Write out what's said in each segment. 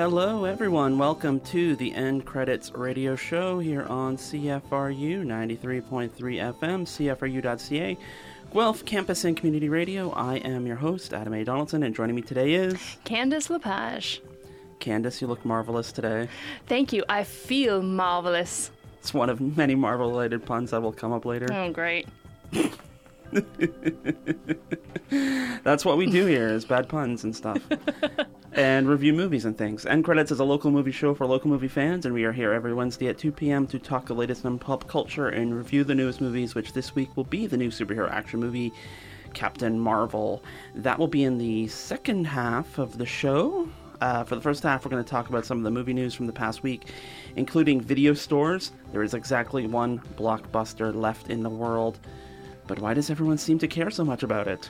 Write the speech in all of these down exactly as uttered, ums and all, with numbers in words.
Hello, everyone. Welcome to the End Credits Radio Show here on C F R U ninety-three point three F M, C F R U dot C A, Guelph Campus and Community Radio. I am your host, Adam A. Donaldson, and joining me today is... Candice Lepage. Candice, you look marvelous today. Thank you. I feel marvelous. It's one of many Marvel-related puns that will come up later. Oh, great. That's what we do here, is bad puns and stuff. And review movies and things. End Credits is a local movie show for local movie fans, and we are here every Wednesday at two p.m. to talk the latest in pop culture and review the newest movies, which this week will be the new superhero action movie, Captain Marvel. That will be in the second half of the show. Uh, for the first half, we're going to talk about some of the movie news from the past week, including video stores. There is exactly one blockbuster left in the world, but why does everyone seem to care so much about it?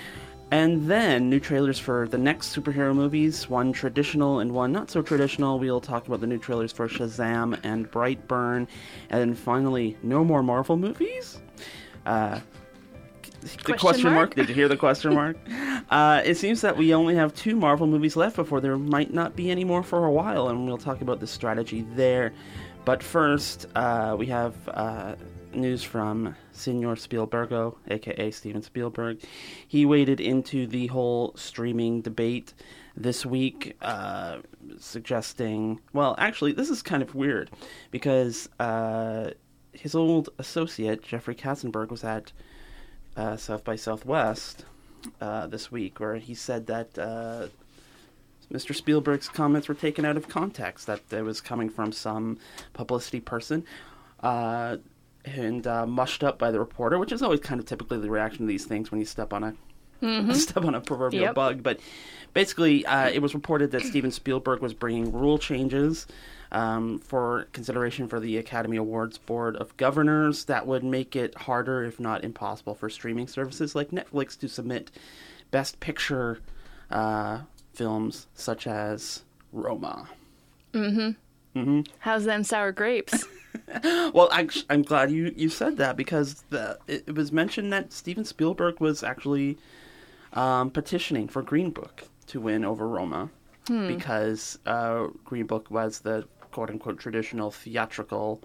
And then, new trailers for the next superhero movies, one traditional and one not so traditional. We'll talk about the new trailers for Shazam and Brightburn. And then finally, no more Marvel movies? Uh, the question, question mark? mark? Did you hear the question mark? uh, it seems that we only have two Marvel movies left before there might not be any more for a while, and we'll talk about the strategy there. But first, uh, we have... Uh, news from Senor Spielbergo, aka Steven Spielberg. He waded into the whole streaming debate this week, uh, suggesting, well, actually, this is kind of weird, because uh, his old associate, Jeffrey Katzenberg, was at uh, South by Southwest uh, this week, where he said that uh, Mister Spielberg's comments were taken out of context, that it was coming from some publicity person. Uh, and uh, mushed up by the reporter, which is always kind of typically the reaction to these things when you step on a mm-hmm. step on a proverbial yep. bug. But basically, uh, it was reported that Steven Spielberg was bringing rule changes um, for consideration for the Academy Awards Board of Governors that would make it harder, if not impossible, for streaming services like Netflix to submit Best Picture uh, films such as Roma. Mm-hmm. Mm-hmm. How's them sour grapes? Well, I, I'm glad you, you said that, because the, it, it was mentioned that Steven Spielberg was actually um, petitioning for Green Book to win over Roma, hmm. because uh, Green Book was the quote-unquote traditional theatrical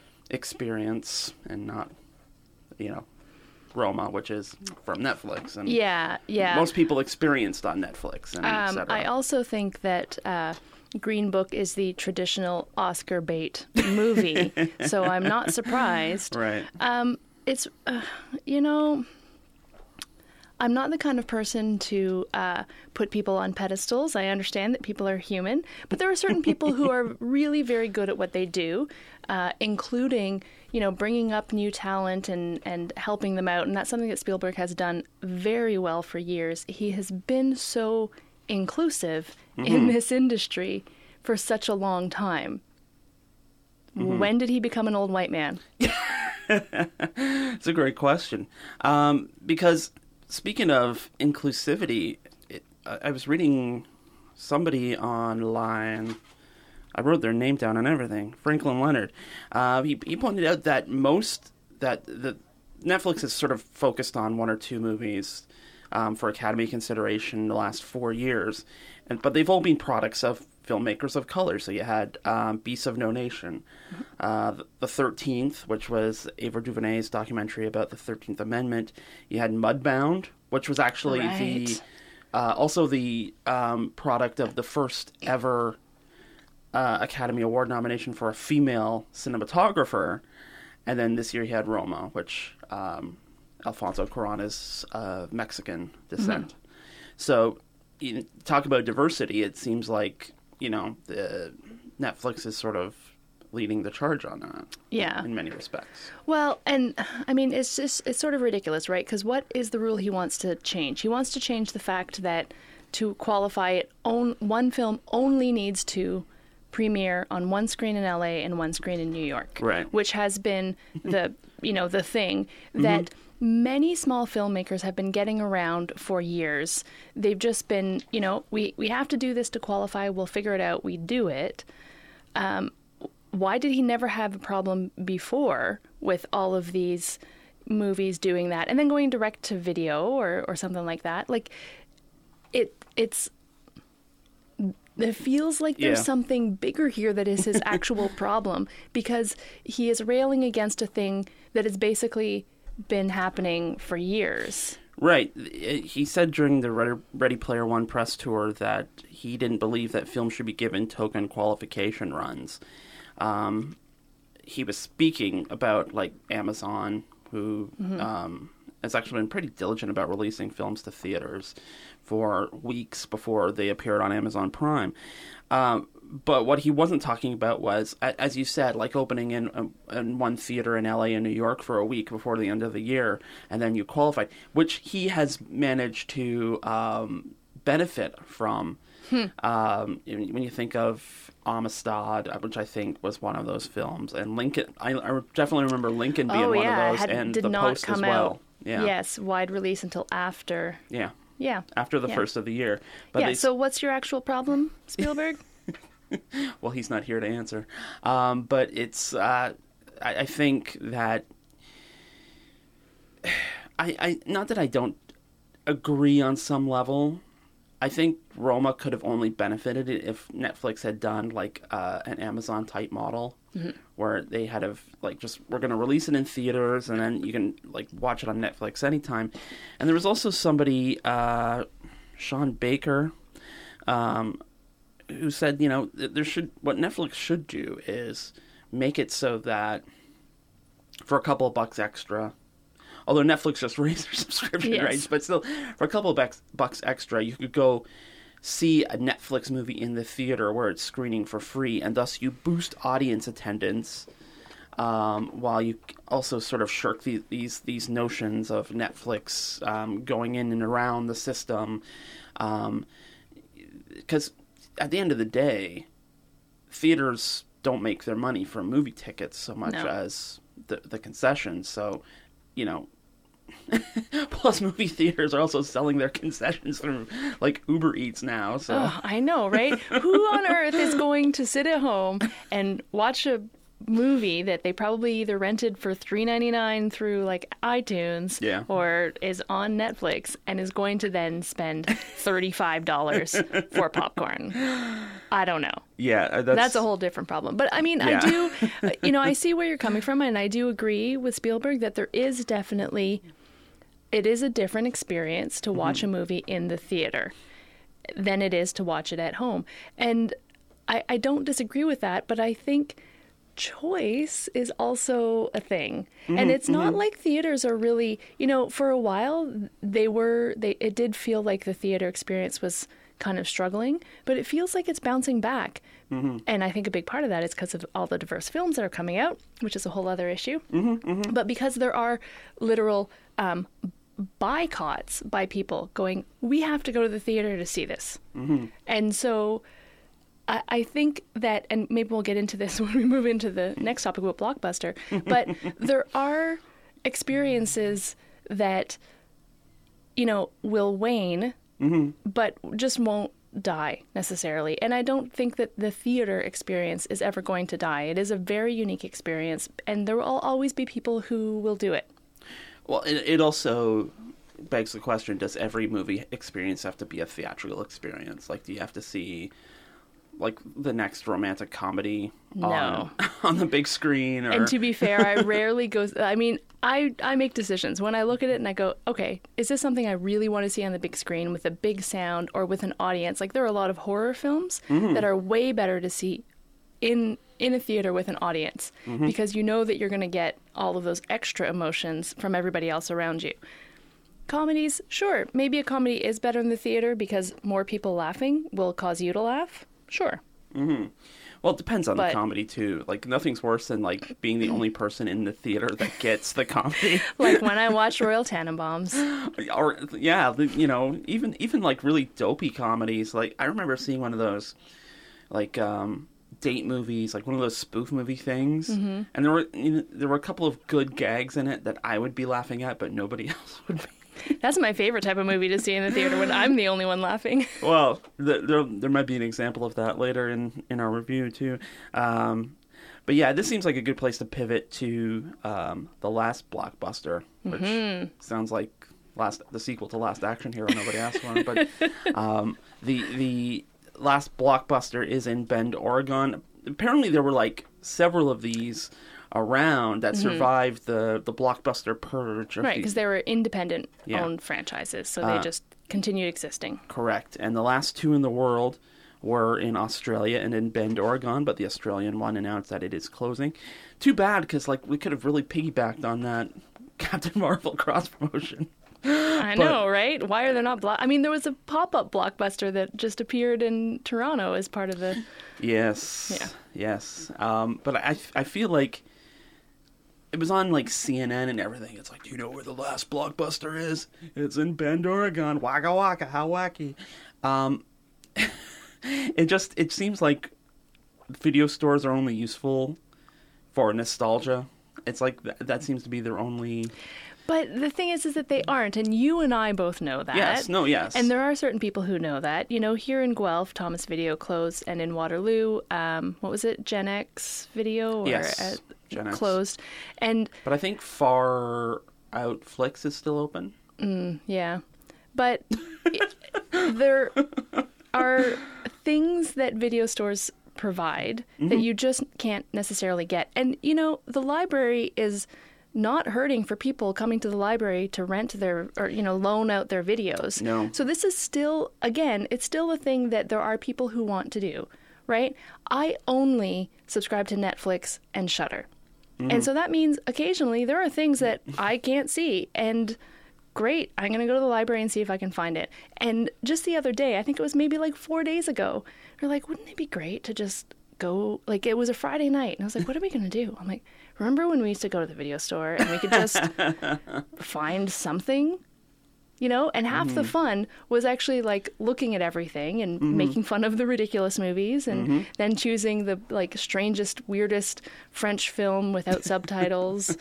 experience and not, you know, Roma, which is from Netflix. And yeah, yeah. most people experienced on Netflix, and um, et cetera. I also think that... Uh, Green Book is the traditional Oscar bait movie, so I'm not surprised. Right. Um, it's, uh, you know, I'm not the kind of person to uh, put people on pedestals. I understand that people are human, but there are certain people who are really very good at what they do, uh, including, you know, bringing up new talent and, and helping them out, and that's something that Spielberg has done very well for years. He has been so inclusive mm-hmm. in this industry for such a long time. Mm-hmm. When did he become an old white man? It's a great question. Um, because speaking of inclusivity, it, I was reading somebody online. I wrote their name down and everything. Franklin Leonard. Uh, he, he pointed out that most that the Netflix has sort of focused on one or two movies Um, for Academy consideration in the last four years. And but they've all been products of filmmakers of color. So you had um, Beasts of No Nation, uh, The thirteenth, which was Ava DuVernay's documentary about the thirteenth Amendment. You had Mudbound, which was actually right. the uh, also the um, product of the first ever uh, Academy Award nomination for a female cinematographer. And then this year you had Roma, which... Um, Alfonso Cuarón is uh, Mexican descent. Mm-hmm. So, you know, talk about diversity, it seems like, you know, the Netflix is sort of leading the charge on that. Yeah. In many respects. Well, and, I mean, it's just, it's sort of ridiculous, right? Because what is the rule he wants to change? He wants to change the fact that to qualify it, own, one film only needs to premiere on one screen in L A and one screen in New York. Right. Which has been the, you know, the thing that... Mm-hmm. Many small filmmakers have been getting around for years. They've just been, you know, we, we have to do this to qualify. We'll figure it out. We do it. Um, why did he never have a problem before with all of these movies doing that and then going direct to video or, or something like that? Like, it it's it feels like there's Yeah. something bigger here that is his actual problem, because he is railing against a thing that has basically been happening for years. Right. He said during the Ready Ready Player One press tour that he didn't believe that films should be given token qualification runs. Um, he was speaking about, like, Amazon, who mm-hmm. um, has actually been pretty diligent about releasing films to theaters for weeks before they appeared on Amazon Prime. Um, but what he wasn't talking about was, as you said, like opening in, in one theater in L A and New York for a week before the end of the year, and then you qualified, which he has managed to um, benefit from. Hmm. Um, when you think of Amistad, which I think was one of those films, and Lincoln, I, I definitely remember Lincoln being oh, one yeah. of those, Had, and did The not Post come as well. Out. Yeah. Yes, wide release until after. Yeah. Yeah. After the yeah. first of the year. But yeah, they... so what's your actual problem, Spielberg? Well, he's not here to answer. Um, but it's, uh, I, I think that, I, I, not that I don't agree on some level. I think Roma could have only benefited if Netflix had done, like, uh, an Amazon-type model, mm-hmm. where they had of, like, just, we're going to release it in theaters, and then you can, like, watch it on Netflix anytime. And there was also somebody, uh, Sean Baker, um, who said, you know, there should, what Netflix should do is make it so that for a couple of bucks extra, although Netflix just raised their subscription yes. rates, but still, for a couple of bucks, bucks extra, you could go see a Netflix movie in the theater where it's screening for free, and thus you boost audience attendance, um, while you also sort of shirk the, these these notions of Netflix um, going in and around the system. Because um, at the end of the day, theaters don't make their money from movie tickets so much no. as the, the concessions. So, you know, plus movie theaters are also selling their concessions through, like, Uber Eats now. So oh, I know, right? Who on earth is going to sit at home and watch a movie that they probably either rented for three ninety-nine through, like, iTunes, yeah. or is on Netflix, and is going to then spend thirty-five dollars for popcorn? I don't know. Yeah, that's... that's a whole different problem. But I mean, yeah. I do, you know, I see where you're coming from, and I do agree with Spielberg that there is definitely, it is a different experience to watch mm-hmm. a movie in the theater than it is to watch it at home. And I, I don't disagree with that, but I think choice is also a thing. Mm-hmm, and it's not mm-hmm. like theaters are really, you know, for a while they were, they it did feel like the theater experience was kind of struggling, but it feels like it's bouncing back. Mm-hmm. And I think a big part of that is because of all the diverse films that are coming out, which is a whole other issue. Mm-hmm, mm-hmm. But because there are literal um, boycotts by people going, we have to go to the theater to see this. Mm-hmm. And so I, I think that, and maybe we'll get into this when we move into the next topic about Blockbuster, but there are experiences that, you know, will wane, mm-hmm. but just won't die necessarily. And I don't think that the theater experience is ever going to die. It is a very unique experience, and there will always be people who will do it. Well, it, it also begs the question, does every movie experience have to be a theatrical experience? Like, do you have to see, like, the next romantic comedy no. on, on the big screen? Or... And to be fair, I rarely go... I mean, I, I make decisions. When I look at it and I go, okay, is this something I really want to see on the big screen with a big sound or with an audience? Like, there are a lot of horror films mm-hmm. that are way better to see in in a theater with an audience mm-hmm. because you know that you're going to get all of those extra emotions from everybody else around you. Comedies, sure, maybe a comedy is better in the theater because more people laughing will cause you to laugh. Sure. Mm-hmm. Well, it depends on but, the comedy, too. Like, nothing's worse than, like, being the only person in the theater that gets the comedy. Like when I watched Royal Tenenbaums. Or, yeah, you know, even, even, like, really dopey comedies. Like, I remember seeing one of those, like, um... date movies, like one of those spoof movie things, mm-hmm. and there were you know, there were a couple of good gags in it that I would be laughing at, but nobody else would be. That's my favorite type of movie to see in the theater, when I'm the only one laughing. Well, the, there there might be an example of that later in, in our review too. Um, but yeah, this seems like a good place to pivot to um, the last blockbuster, which mm-hmm. sounds like last the sequel to Last Action Hero. Nobody asked for it, but um, the the last blockbuster is in Bend, Oregon. Apparently, there were like several of these around that mm-hmm. survived the the blockbuster purge. Of right, because the, they were independent yeah. owned franchises, so they uh, just continued existing. Correct, and the last two in the world were in Australia and in Bend, Oregon, but the Australian one announced that it is closing. Too bad, because like we could have really piggybacked on that Captain Marvel cross promotion. I but, know, right? Why are there not block? I mean, there was a pop-up blockbuster that just appeared in Toronto as part of the. Yes. Yeah. Yes. Um, but I, I feel like it was on like C N N and everything. It's like, do you know where the last blockbuster is? It's in Bend, Oregon. Waka waka, how wacky. Um, it just it seems like video stores are only useful for nostalgia. It's like th- that seems to be their only. But the thing is, is that they aren't, and you and I both know that. Yes, no, yes. And there are certain people who know that. You know, here in Guelph, Thomas Video closed, and in Waterloo, um, what was it, Gen X Video? Or, yes, uh, Gen X. Closed. And, but I think Far Out Flicks is still open. Mm, yeah. But there are things that video stores provide mm-hmm. that you just can't necessarily get. And, you know, the library is not hurting for people coming to the library to rent their, or, you know, loan out their videos. No. So this is still, again, it's still a thing that there are people who want to do, right? I only subscribe to Netflix and Shudder. Mm. And so that means occasionally there are things that I can't see. And great, I'm going to go to the library and see if I can find it. And just the other day, I think it was maybe like four days ago, we're like, wouldn't it be great to just go, like it was a Friday night. And I was like, what are we going to do? I'm like, remember when we used to go to the video store and we could just find something, you know? And half mm-hmm. the fun was actually like looking at everything and mm-hmm. making fun of the ridiculous movies and mm-hmm. then choosing the like strangest, weirdest French film without subtitles.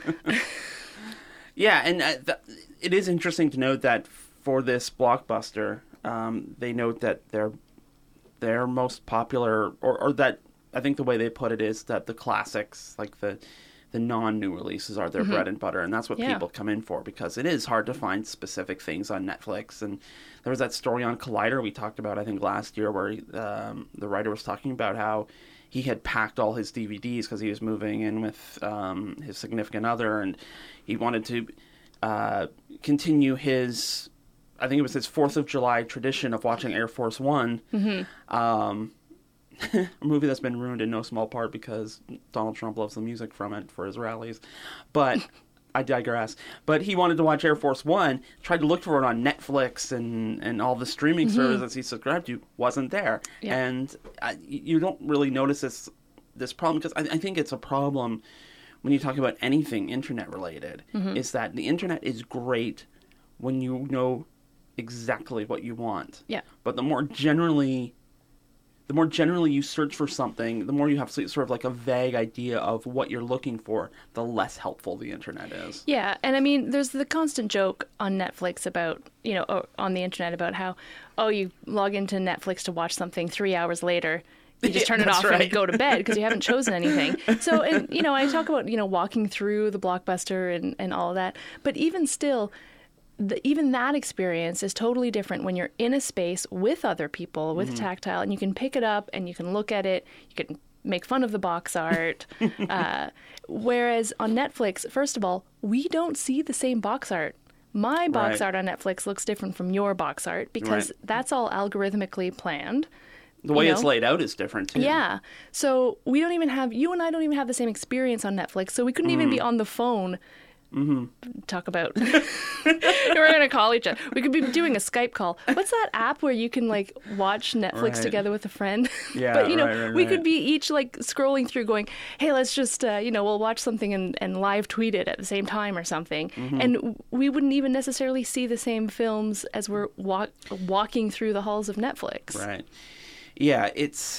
Yeah, and uh, th- it is interesting to note that for this blockbuster, um, they note that their their most popular, or, or that I think the way they put it is that the classics, like the the non-new releases, are their mm-hmm. bread and butter, and that's what yeah. people come in for, because it is hard to find specific things on Netflix. And there was that story on Collider we talked about, I think, last year, where um, the writer was talking about how he had packed all his D V Ds because he was moving in with um, his significant other, and he wanted to uh, continue his, I think it was his fourth of July tradition of watching Air Force One. Mm-hmm. Um, a movie that's been ruined in no small part because Donald Trump loves the music from it for his rallies. But I digress. But he wanted to watch Air Force One, tried to look for it on Netflix and, and all the streaming mm-hmm. services he subscribed to, wasn't there. Yeah. And I, you don't really notice this this problem, because I, I think it's a problem when you talk about anything internet related, mm-hmm. is that the internet is great when you know exactly what you want. Yeah. But the more generally... The more generally you search for something, the more you have sort of like a vague idea of what you're looking for, the less helpful the internet is. Yeah, and I mean, there's the constant joke on Netflix about, you know, or on the internet about how, oh, you log into Netflix to watch something, three hours later, you just turn it off right. and go to bed because you haven't chosen anything. So, and, you know, I talk about, you know, walking through the Blockbuster and, and all of that, but even still, The, even that experience is totally different when you're in a space with other people, with mm-hmm. tactile, and you can pick it up and you can look at it. You can make fun of the box art. uh, whereas on Netflix, first of all, we don't see the same box art. My box right. art on Netflix looks different from your box art because right. that's all algorithmically planned. The way you it's know? laid out is different, too. Yeah. So we don't even have, you and I don't even have the same experience on Netflix, so we couldn't mm. even be on the phone. Mm-hmm. Talk about we're gonna call each other. We could be doing a Skype call. What's that app where you can like watch Netflix right. together with a friend? Yeah, but you know, right, right, we right. could be each like scrolling through, going, "Hey, let's just uh, you know, we'll watch something and, and live tweet it at the same time or something." Mm-hmm. And we wouldn't even necessarily see the same films as we're walk- walking through the halls of Netflix. Right. Yeah, it's.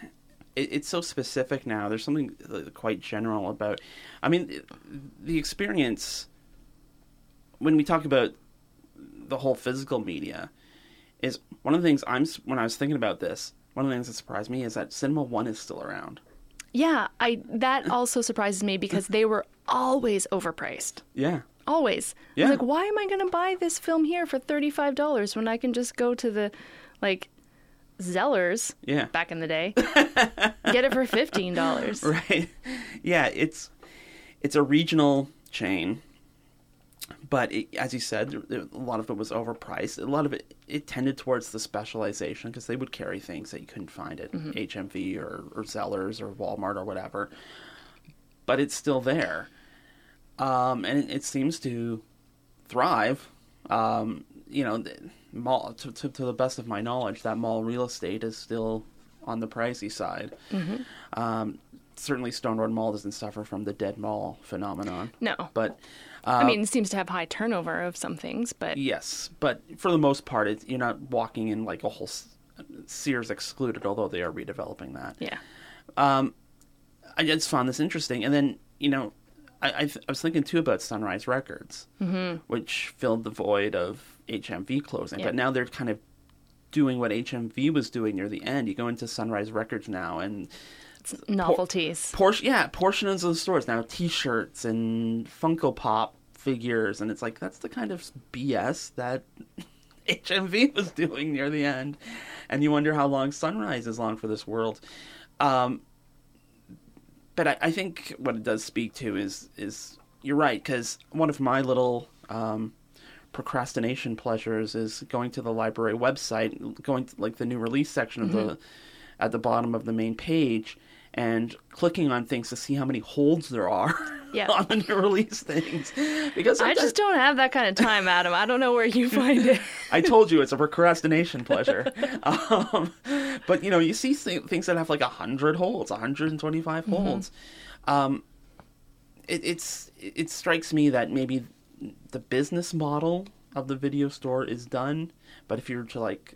It's so specific now. There's something quite general about... I mean, the experience, when we talk about the whole physical media, is one of the things I'm... When I was thinking about this, one of the things that surprised me is that Cinema One is still around. Yeah, I that also surprises me because they were always overpriced. Yeah. Always. Yeah. I was like, why am I going to buy this film here for thirty-five dollars when I can just go to the, like... Zellers Yeah. back in the day. Get it for fifteen dollars. Right. Yeah, it's it's a regional chain, but it, as you said, a lot of it was overpriced. A lot of it, it tended towards the specialization because they would carry things that you couldn't find at mm-hmm. H M V or, or Zellers or Walmart or whatever. But it's still there. Um, and it, it seems to thrive. Um, you know, the mall, to, to, to the best of my knowledge, that mall real estate is still on the pricey side. Mm-hmm. Um, certainly Stone Road Mall doesn't suffer from the dead mall phenomenon. No. But uh, I mean, it seems to have high turnover of some things, but... Yes, but for the most part, it, you're not walking in like a whole Sears excluded, although they are redeveloping that. Yeah. Um, I just found this interesting. And then, you know, I, I, th- I was thinking, too, about Sunrise Records, mm-hmm. which filled the void of H M V closing. Yeah. But now they're kind of doing what H M V was doing near the end. You go into Sunrise Records now, and... Novelties. Por- portion, yeah, portions of the stores now, T-shirts and Funko Pop figures, and it's like, that's the kind of B S that H M V was doing near the end. And you wonder how long Sunrise is long for this world. Um, but I, I think what it does speak to is, is you're right, because one of my little um, procrastination pleasures is going to the library website, going to like the new release section of mm-hmm. the at the bottom of the main page, and clicking on things to see how many holds there are yeah. on the new release things. Because I just don't have that kind of time, Adam. I don't know where you find it. I told you, it's a procrastination pleasure. um, but, you know, you see th- things that have like one hundred holds, one hundred twenty-five mm-hmm. holds. Um, it, it's it strikes me that maybe the business model of the video store is done, but if you were to like...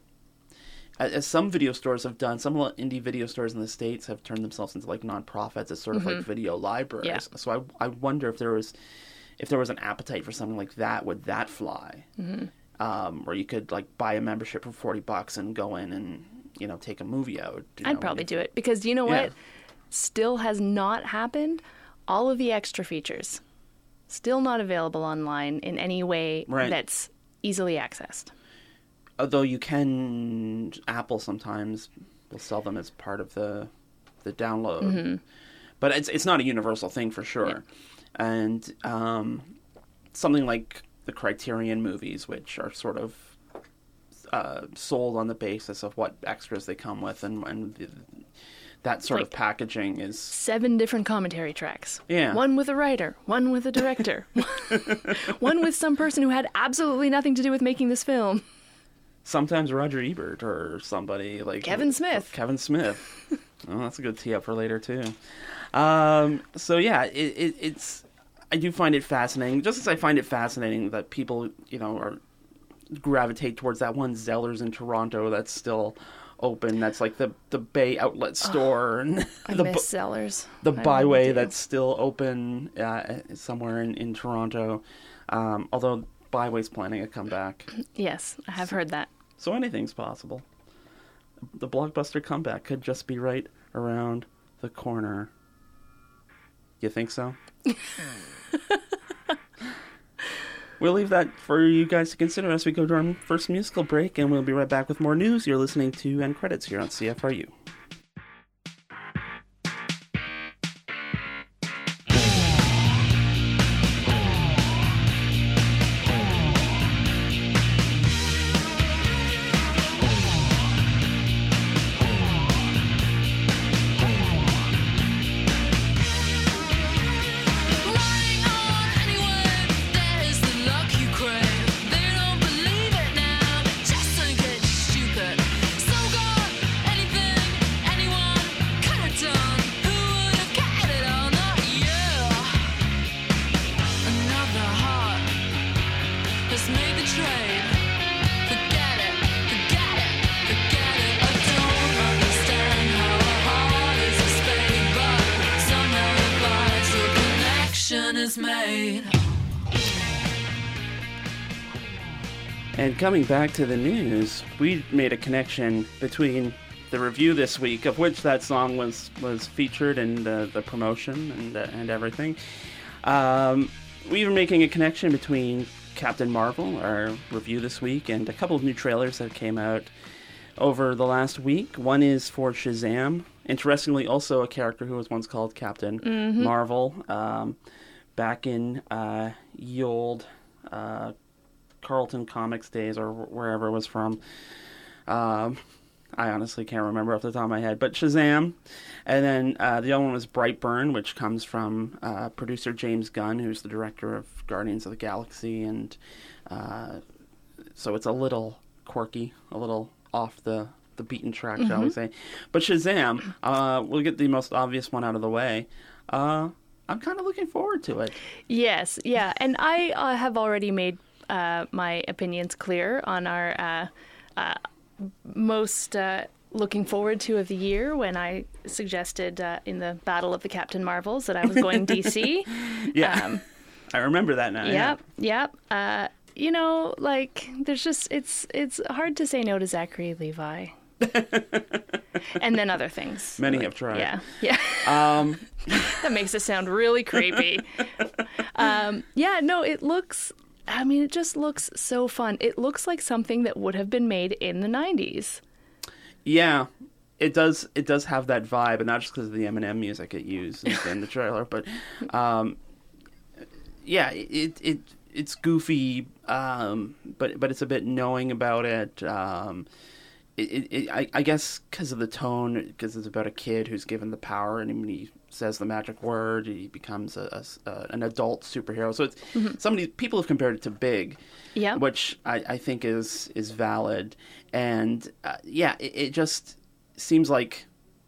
As some video stores have done, some indie video stores in the States have turned themselves into like nonprofits as sort of mm-hmm. like video libraries. Yeah. So I I wonder if there was if there was an appetite for something like that, would that fly? Mm-hmm. Um, where you could like buy a membership for forty bucks and go in and, you know, take a movie out. I'd know, probably do it because you know yeah. what still has not happened? All of the extra features still not available online in any way right. that's easily accessed. Although you can, Apple sometimes will sell them as part of the the download, mm-hmm. but it's it's not a universal thing for sure. Yeah. And um, something like the Criterion movies, which are sort of uh, sold on the basis of what extras they come with, and, and the, that sort like of packaging is seven different commentary tracks. Yeah, one with a writer, one with a director, one with some person who had absolutely nothing to do with making this film. Sometimes Roger Ebert or somebody like Kevin Smith. Kevin Smith. Oh, that's a good tee up for later too. Um, so yeah, it, it, it's. I do find it fascinating. Just as I find it fascinating that people, you know, are gravitate towards that one Zellers in Toronto that's still open. That's like the the Bay outlet store, oh, and I the miss Zellers. The Byway that's still open uh, somewhere in in Toronto. Um, although. Byway's planning a comeback. Yes, I have heard that. So anything's possible. The blockbuster comeback could just be right around the corner. You think so? We'll leave that for you guys to consider as we go to our first musical break, and we'll be right back with more news. You're listening to End Credits here on C F R U. And coming back to the news, we made a connection between the review this week, of which that song was, was featured in the, the promotion and uh, and everything. Um, we were making a connection between Captain Marvel, our review this week, and a couple of new trailers that came out over the last week. One is for Shazam. Interestingly, also a character who was once called Captain mm-hmm. Marvel. Um, back in uh, ye old uh, Carlton Comics days, or wherever it was from. Um, I honestly can't remember off the top of my head. But Shazam. And then uh, the other one was Brightburn, which comes from uh, producer James Gunn, who's the director of Guardians of the Galaxy. And uh, so it's a little quirky, a little off the, the beaten track, mm-hmm. shall we say. But Shazam, uh, we'll get the most obvious one out of the way. Uh, I'm kind of looking forward to it. Yes, yeah. And I uh, have already made uh, my opinions clear on our uh, uh, most uh, looking forward to of the year when I suggested uh, in the Battle of the Captain Marvels that I was going D C. Yeah, um, I remember that now. Yep, yeah. yep. Uh, you know, like, there's just, it's it's hard to say no to Zachary Levi. And then other things. Many like, have tried. Yeah, yeah. Um. That makes it sound really creepy. um, yeah, no, it looks, I mean, it just looks so fun. It looks like something that would have been made in the nineties. Yeah, it does. It does have that vibe, and not just because of the Eminem music it used in the trailer, but um, yeah, it it it's goofy, um, but but it's a bit knowing about it. Um, it, it, it I, I guess because of the tone, because it's about a kid who's given the power, and when he says the magic word, he becomes a, a, a an adult superhero. So it's mm-hmm. somebody people have compared it to Big, yeah, which I, I think is is valid. And uh, yeah, it, it just seems like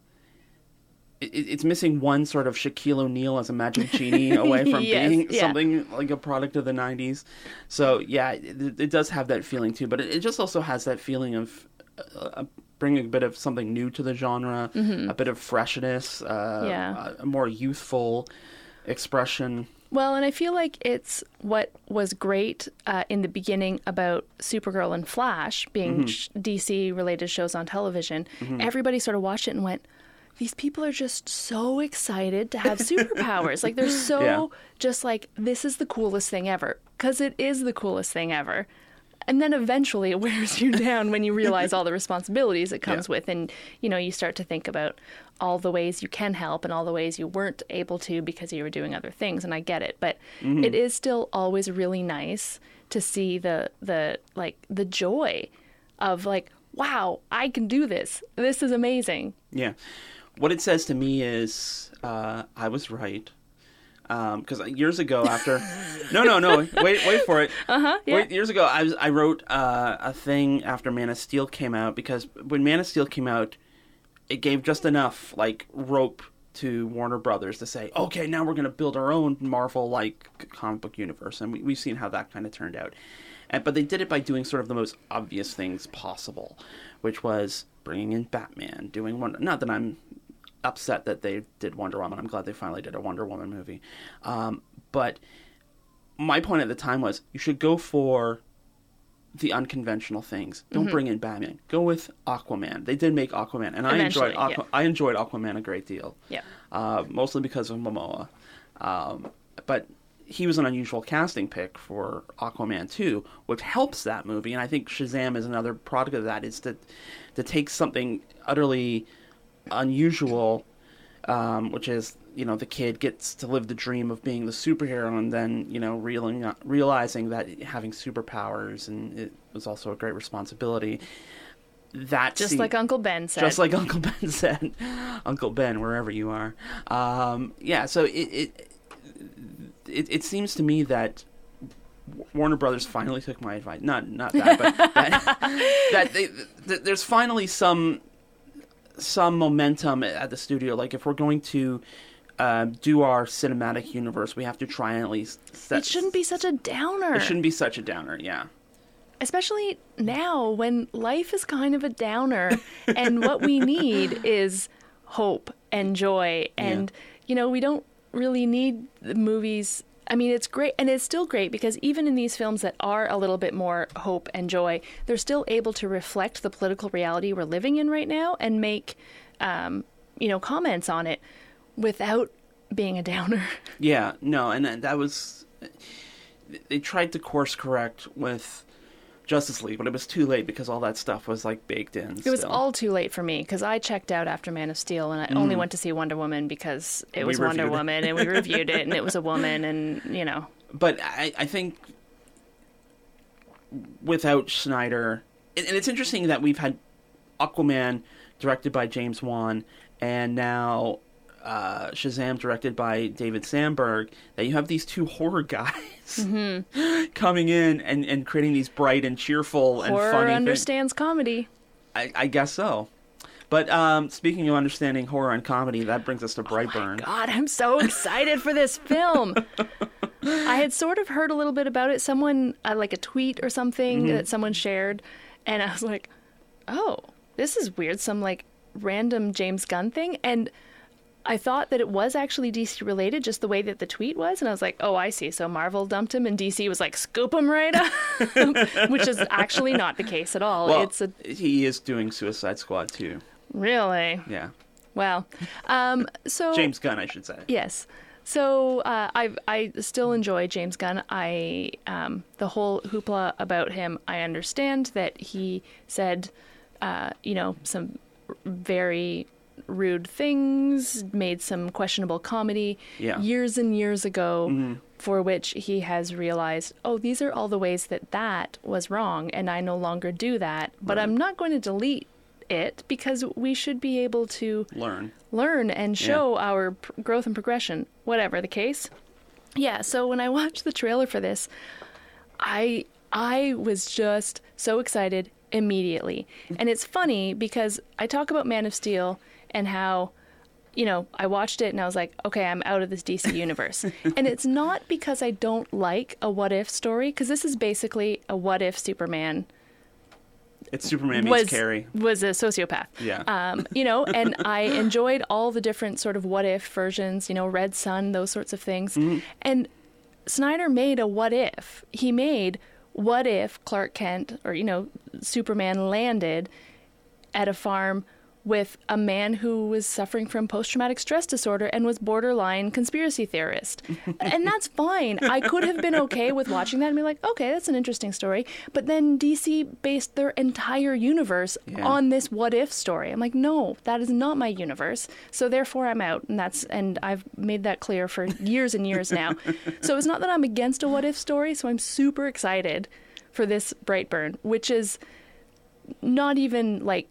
it, it's missing one sort of Shaquille O'Neal as a magic genie away from yes, being yeah. something like a product of the nineties. So yeah, it, it does have that feeling too, but it, it just also has that feeling of uh, bringing a bit of something new to the genre, mm-hmm. a bit of freshness, uh, yeah. a, a more youthful expression. Well, and I feel like it's what was great uh, in the beginning about Supergirl and Flash being mm-hmm. sh- D C-related shows on television. Mm-hmm. Everybody sort of watched it and went, these people are just so excited to have superpowers. Like, they're so yeah. just like, this is the coolest thing ever. Because it is the coolest thing ever. And then eventually it wears you down when you realize all the responsibilities it comes yeah. with. And, you know, you start to think about all the ways you can help and all the ways you weren't able to because you were doing other things. And I get it. But mm-hmm. it is still always really nice to see the, the like, the joy of, like, wow, I can do this. This is amazing. Yeah. What it says to me is, uh, I was right. Because um, years ago, after no, no, no, wait, wait for it. Uh huh. Yeah. Wait, years ago, I was I wrote uh, a thing after Man of Steel came out, because when Man of Steel came out, it gave just enough like rope to Warner Brothers to say, okay, now we're going to build our own Marvel like comic book universe, and we, we've seen how that kind of turned out. And but they did it by doing sort of the most obvious things possible, which was bringing in Batman, doing one. Not that I'm upset that they did Wonder Woman. I'm glad they finally did a Wonder Woman movie. Um, but my point at the time was, you should go for the unconventional things. Don't mm-hmm. bring in Batman. Go with Aquaman. They did make Aquaman, and I enjoyed Aqu- yeah. I enjoyed Aquaman a great deal. Yeah. Uh, mostly because of Momoa. Um, but he was an unusual casting pick for Aquaman two, which helps that movie. And I think Shazam is another product of that, is to to take something utterly unusual, um, which is, you know, the kid gets to live the dream of being the superhero, and then, you know, realizing, realizing that having superpowers and it was also a great responsibility. That just scene, like Uncle Ben said. Just like Uncle Ben said. Uncle Ben, wherever you are. Um, yeah, so it it, it it seems to me that Warner Brothers finally took my advice. Not not that, but that, that they, th- there's finally some. some momentum at the studio. Like, if we're going to uh, do our cinematic universe, we have to try and at least set... It shouldn't be such a downer. It shouldn't be such a downer, yeah. Especially now, when life is kind of a downer, and what we need is hope and joy. And, yeah. you know, we don't really need the movies... I mean, it's great, and it's still great, because even in these films that are a little bit more hope and joy, they're still able to reflect the political reality we're living in right now and make, um, you know, comments on it without being a downer. Yeah, no, and that was... They tried to course correct with Justice League, but it was too late because all that stuff was like baked in. It was all too late for me because I checked out after Man of Steel and I mm. only went to see Wonder Woman because it was Wonder Woman it. and we reviewed it and it was a woman and, you know. But I, I think without Snyder, and it's interesting that we've had Aquaman directed by James Wan and now uh, Shazam directed by David Sandberg, that you have these two horror guys mm-hmm. coming in and, and creating these bright and cheerful and horror funny understands things. Comedy. I, I guess so. But um, speaking of understanding horror and comedy, that brings us to Brightburn. Oh my God, I'm so excited for this film. I had sort of heard a little bit about it. Someone, uh, like a tweet or something mm-hmm. that someone shared, and I was like, oh, this is weird. Some like random James Gunn thing. And I thought that it was actually D C related, just the way that the tweet was. And I was like, oh, I see. So Marvel dumped him and D C was like, scoop him right up, which is actually not the case at all. Well, it's a... he is doing Suicide Squad too. Really? Yeah. Well, um, so... James Gunn, I should say. Yes. So uh, I I still enjoy James Gunn. I um, the whole hoopla about him, I understand that he said, uh, you know, some very rude things, made some questionable comedy yeah. years and years ago, mm-hmm. for which he has realized, oh, these are all the ways that that was wrong, and I no longer do that. But right. I'm not going to delete it because we should be able to learn learn and show yeah. our pr- growth and progression, whatever the case. Yeah, so when I watched the trailer for this, I I was just so excited immediately. And it's funny because I talk about Man of Steel and how, you know, I watched it and I was like, okay, I'm out of this D C universe. And it's not because I don't like a what if story, because this is basically a what if Superman It's Superman meets was, Carrie. was a sociopath. Yeah. Um, you know, and I enjoyed all the different sort of what if versions, you know, Red Sun, those sorts of things. Mm-hmm. And Snyder made a what if. He made what if Clark Kent or, you know, Superman landed at a farm with a man who was suffering from post-traumatic stress disorder and was borderline conspiracy theorist. And that's fine. I could have been okay with watching that and be like, okay, that's an interesting story. But then D C based their entire universe yeah. on this what-if story. I'm like, no, that is not my universe. So therefore I'm out. And that's and I've made that clear for years and years now. So it's not that I'm against a what-if story. So I'm super excited for this Brightburn, which is not even like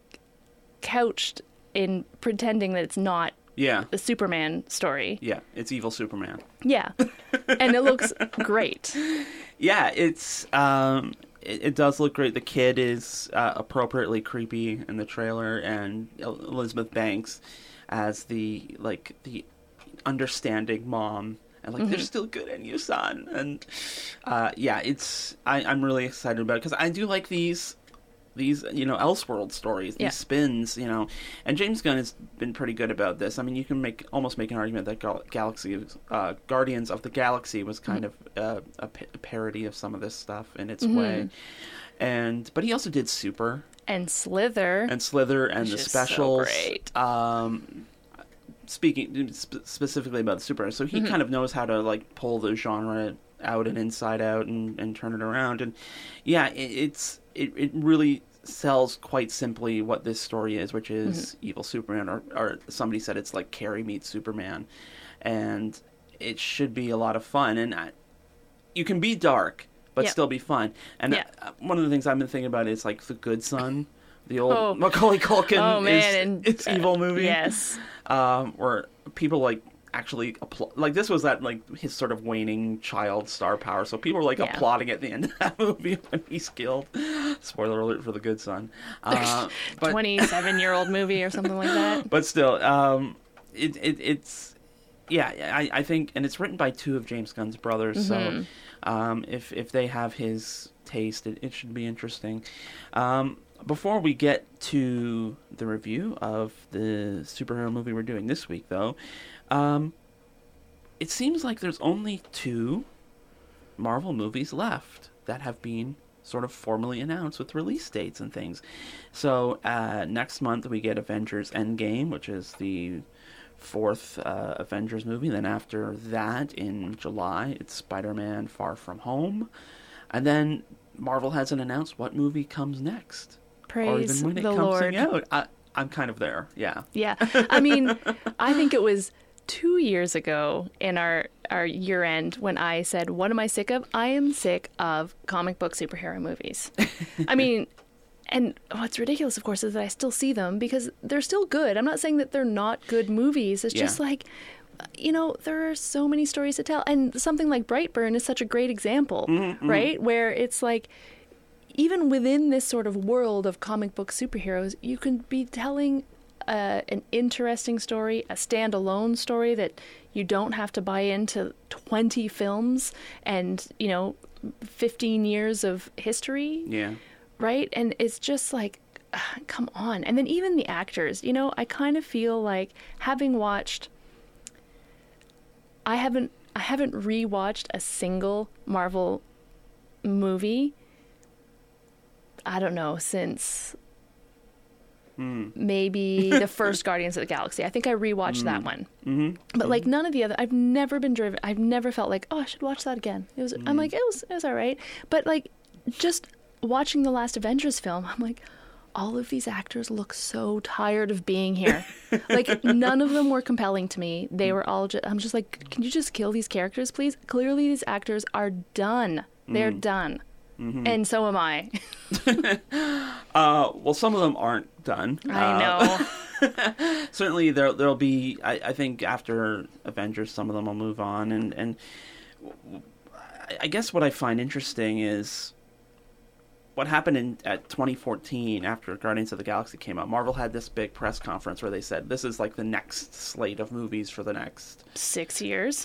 couched in pretending that it's not yeah. a Superman story. Yeah, it's evil Superman. Yeah, and it looks great. Yeah, it's um, it, it does look great. The kid is uh, appropriately creepy in the trailer, and Elizabeth Banks as the like the understanding mom. And like, mm-hmm. there's still good in you, son. And uh, yeah, it's I, I'm really excited about it because I do like these. These, you know, Elseworld stories, these yeah. spins, you know, and James Gunn has been pretty good about this. I mean, you can make almost make an argument that Gal- Galaxy, uh, Guardians of the Galaxy was kind mm-hmm. of uh, a, p- a parody of some of this stuff in its mm-hmm. way, and but he also did Super and Slither and Slither and the specials. So great. Um, speaking sp- specifically about the Super, so he mm-hmm. kind of knows how to like pull the genre out and inside out and, and turn it around, and yeah, it, it's. It it really sells quite simply what this story is, which is mm-hmm. evil Superman, or, or somebody said it's like Carrie meets Superman, and it should be a lot of fun. And I, you can be dark, but yep. still be fun. And yeah. uh, one of the things I've been thinking about is like The Good Son, the old oh. Macaulay Culkin oh, man. is, and, it's uh, evil movie. Yes, um, where people like. Actually, appl- like this was that like his sort of waning child star power, so people were like yeah. applauding at the end of that movie when he's killed. Spoiler alert for The Good Son. Uh, but... twenty-seven-year-old movie or something like that. But still, um, it, it it's yeah, I, I think, and it's written by two of James Gunn's brothers, mm-hmm. so um, if if they have his taste, it, it should be interesting. Um, Before we get to the review of the superhero movie we're doing this week, though, um, it seems like there's only two Marvel movies left that have been sort of formally announced with release dates and things. So uh, next month we get Avengers Endgame, which is the fourth uh, Avengers movie. Then after that, in July, it's Spider-Man Far From Home. And then Marvel hasn't announced what movie comes next. Praise or even when it the comes Lord. out. I, I'm kind of there, yeah. Yeah. I mean, I think it was two years ago in our, our year end when I said, what am I sick of? I am sick of comic book superhero movies. I mean, and what's ridiculous, of course, is that I still see them because they're still good. I'm not saying that they're not good movies. It's Yeah. just like, you know, there are so many stories to tell. And something like Brightburn is such a great example, Mm-hmm, right? Where it's like, even within this sort of world of comic book superheroes, you can be telling uh, an interesting story, a standalone story that you don't have to buy into twenty films and, you know, fifteen years of history, Yeah. right? And it's just like, ah, come on. And then even the actors, you know, I kind of feel like having watched, I haven't, I haven't rewatched a single Marvel movie. I don't know, since Mm. maybe the first Guardians of the Galaxy. I think I rewatched Mm. that one. Mm-hmm. But like none of the other, I've never been driven, I've never felt like, oh, I should watch that again. It was, I'm like, it was, it was all right. But like just watching the last Avengers film, I'm like, all of these actors look so tired of being here. Like none of them were compelling to me. They were all just, I'm just like, can you just kill these characters, please? Clearly these actors are done. They're Mm. done. Mm-hmm. And so am I. Uh, well, some of them aren't done. I Uh, know. certainly, there there'll be. I, I think after Avengers, some of them will move on, and and I guess what I find interesting is what happened in at twenty fourteen after Guardians of the Galaxy came out. Marvel had this big press conference where they said this is like the next slate of movies for the next. Six years.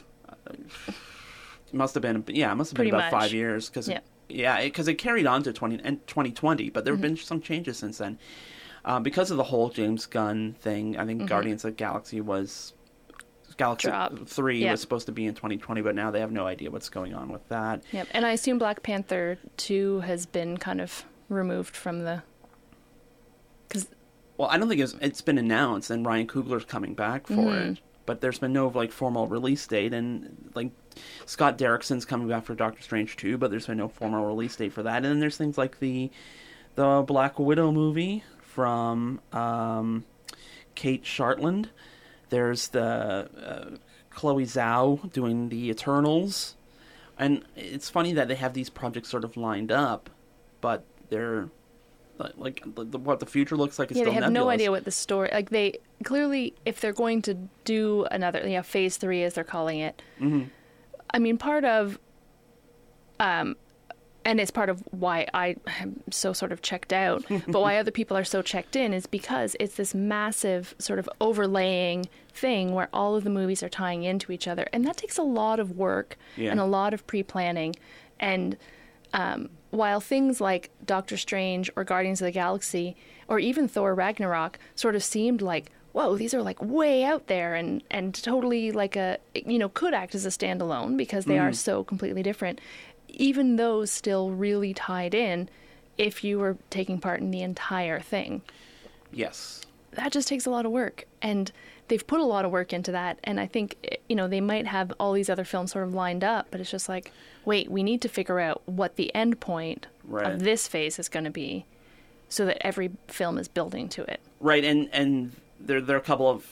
It must have been yeah, it must have Pretty been about much. five years because Yeah. yeah, because it, it carried on to twenty and twenty twenty, but there have Mm-hmm. been some changes since then. Um, because of the whole James Gunn thing, I think Mm-hmm. Guardians of the Galaxy was Galaxy Drop. three Yeah. was supposed to be in twenty twenty, but now they have no idea what's going on with that. Yep. And I assume Black Panther two has been kind of removed from the. Because Well, I don't think it's, it's been announced, and Ryan Coogler's coming back for Mhm. it, but there's been no like formal release date, and like Scott Derrickson's coming back for Doctor Strange two, but there's been no formal release date for that. And then there's things like the the Black Widow movie from um, Kate Shortland. There's the uh, Chloe Zhao doing the Eternals, and it's funny that they have these projects sort of lined up, but they're like the, the, what the future looks like is yeah, they still have no nebulous. idea what the story. Like they clearly, if they're going to do another, you know, phase three as they're calling it. Mm-hmm. I mean, part of, um, and it's part of why I am so sort of checked out, but why other people are so checked in is because it's this massive sort of overlaying thing where all of the movies are tying into each other. And that takes a lot of work Yeah. and a lot of pre-planning. And um, while things like Doctor Strange or Guardians of the Galaxy or even Thor Ragnarok sort of seemed like, whoa, these are like way out there and, and totally like a, you know, could act as a standalone because they are so completely different. Even those still really tied in if you were taking part in the entire thing. Yes. That just takes a lot of work. And they've put a lot of work into that. And I think, you know, they might have all these other films sort of lined up, but it's just like, wait, we need to figure out what the end point Right. of this phase is going to be so that every film is building to it. Right, and and there there are a couple of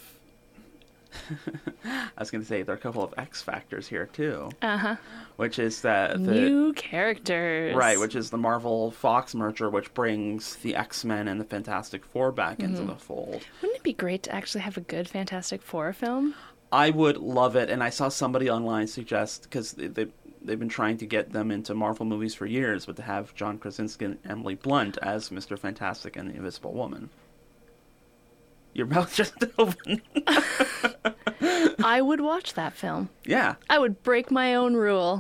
I was going to say there are a couple of X factors here too. Uh-huh. Which is that the New characters. right, which is the Marvel Fox merger, which brings the X-Men and the Fantastic Four back into Mm-hmm. the fold. Wouldn't it be great to actually have a good Fantastic Four film? I would love it, and I saw somebody online suggest because they, they they've been trying to get them into Marvel movies for years, but to have John Krasinski and Emily Blunt as Mister Fantastic and the Invisible Woman. Your mouth just opened. I would watch that film. Yeah. I would break my own rule.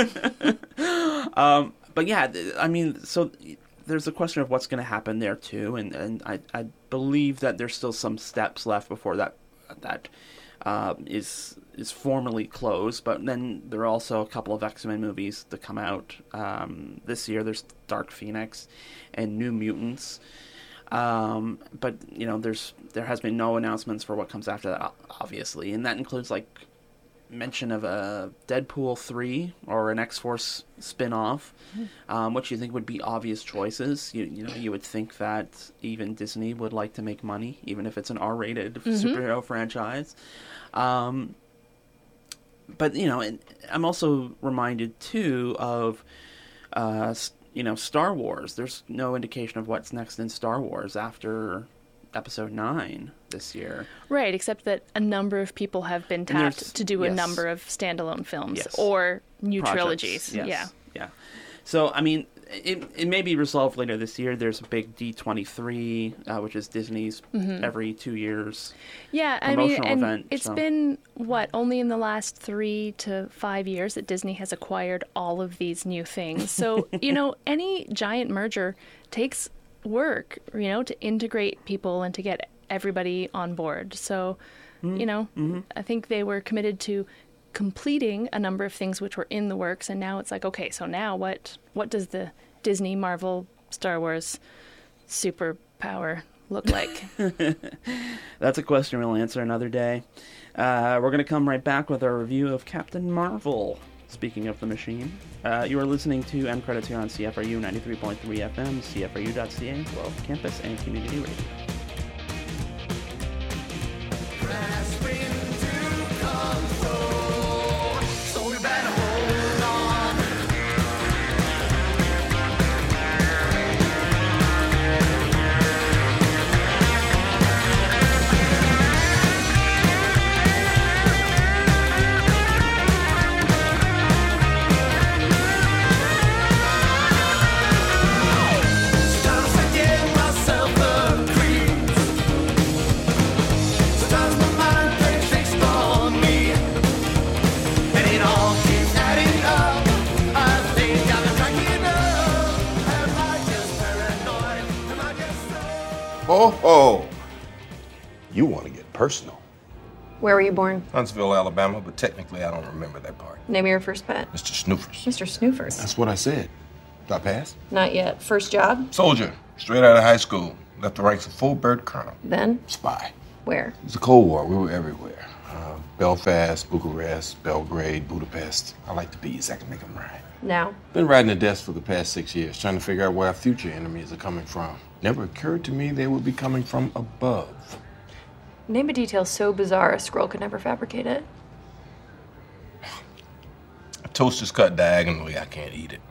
Um, but yeah, th- I mean, so there's a question of what's going to happen there too, and, and I, I believe that there's still some steps left before that that uh, is is formally closed. But then there are also a couple of X-Men movies to come out um, this year. There's Dark Phoenix and New Mutants. Um, but you know, there's there has been no announcements for what comes after that, obviously, and that includes like mention of a Deadpool three or an X-Force spin-off, um, which you think would be obvious choices. You, you know, you would think that even Disney would like to make money, even if it's an R-rated mm-hmm. superhero franchise. Um, but, you know, and I'm also reminded, too, of, uh, you know, Star Wars. There's no indication of what's next in Star Wars after Episode nine this year. Right, except that a number of people have been tapped to do a yes. number of standalone films yes. or new Projects. trilogies. Yes. Yeah. Yeah. So, I mean, it it may be resolved later this year. There's a big D twenty-three, uh, which is Disney's mm-hmm. every two years yeah, I mean, and event, it's so. been, what, only in the last three to five years that Disney has acquired all of these new things. So, you know, any giant merger takes work, you know, to integrate people and to get everybody on board. So, mm-hmm. you know, mm-hmm. I think they were committed to completing a number of things which were in the works, and now it's like, okay, so now what what does the Disney, Marvel, Star Wars superpower look like? That's a question we'll answer another day. Uh, we're going to come right back with our review of Captain Marvel. Speaking of the machine, uh, you are listening to End Credits here on C F R U ninety-three point three F M, C F R U dot C A, well, campus and community radio. Oh, oh, you want to get personal. Where were you born? Huntsville, Alabama, but technically I don't remember that part. Name of your first pet? Mister Snoofers. Mister Snoofers? That's what I said. Did I pass? Not yet. First job? Soldier. Straight out of high school. Left the ranks of full bird colonel. Then? Spy. Where? It was the Cold War. We were everywhere. Uh, Belfast, Bucharest, Belgrade, Budapest. I like the bees. I can make them rhyme. Now? Been riding the desk for the past six years, trying to figure out where our future enemies are coming from. Never occurred to me they would be coming from above. Name a detail so bizarre a scroll could never fabricate it. A toast is cut diagonally. I can't eat it.